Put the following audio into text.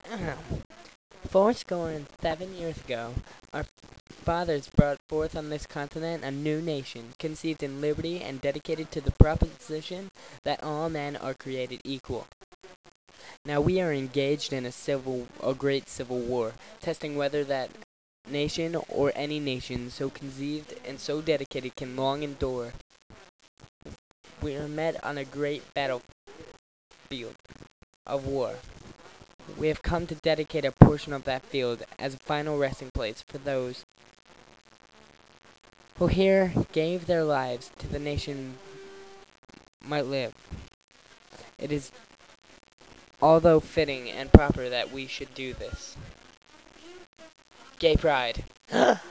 Fourscore and 7 years ago, our fathers brought forth on this continent a new nation, conceived in liberty and dedicated to the proposition that all men are created equal. Now we are engaged in a great civil war, testing whether that nation or any nation so conceived and so dedicated can long endure. We are met on a great battlefield of war. We have come to dedicate a portion of that field as a final resting place for those who here gave their lives to the nation might live. It is although fitting and proper that we should do this. Gay pride.